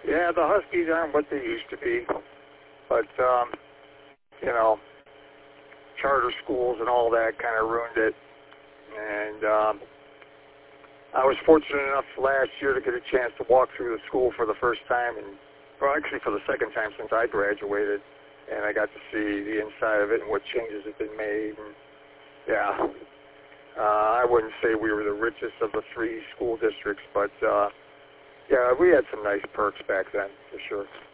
Yeah, the Huskies aren't what they used to be, but you know, charter schools and all that kind of ruined it. And I was fortunate enough last year to get a chance to walk through the school for the first time, and well, actually for the second time since I graduated, and I got to see the inside of it and what changes have been made. And yeah, I wouldn't say we were the richest of the 3 school districts, but yeah, we had some nice perks back then, for sure.